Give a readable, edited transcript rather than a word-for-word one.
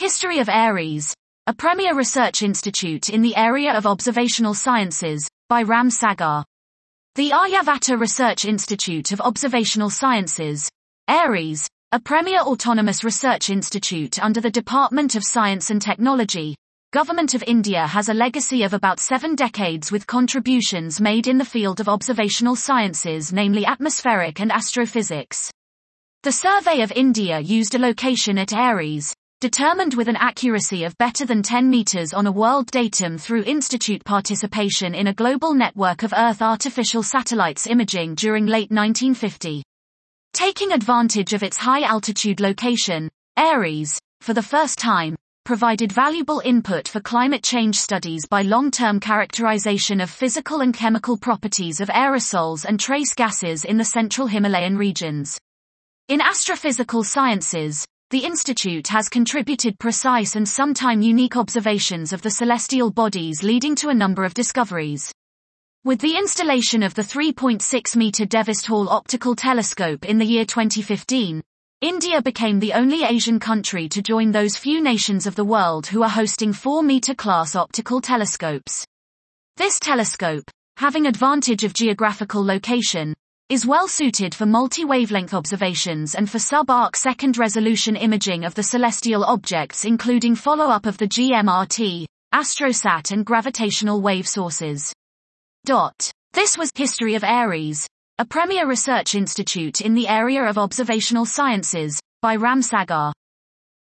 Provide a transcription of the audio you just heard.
History of ARES, a premier research institute in the area of observational sciences, by Ram Sagar. The Aryabhata Research Institute of Observational Sciences, ARES, a premier autonomous research institute under the Department of Science and Technology, Government of India, has a legacy of about 7 decades with contributions made in the field of observational sciences, namely atmospheric and astrophysics. The Survey of India used a location at ARES, determined with an accuracy of better than 10 meters on a world datum through institute participation in a global network of Earth artificial satellites imaging during late 1950. Taking advantage of its high-altitude location, ARES, for the first time, provided valuable input for climate change studies by long-term characterization of physical and chemical properties of aerosols and trace gases in the central Himalayan regions. In astrophysical sciences, the Institute has contributed precise and sometime unique observations of the celestial bodies, leading to a number of discoveries. With the installation of the 3.6-meter Devist Hall optical telescope in the year 2015, India became the only Asian country to join those few nations of the world who are hosting 4-meter class optical telescopes. This telescope, having advantage of geographical location, is well suited for multi-wavelength observations and for sub-arc second-resolution imaging of the celestial objects, including follow-up of the GMRT, AstroSat and gravitational wave sources. This was History of ARES, a premier research institute in the area of observational sciences, by Ram Sagar.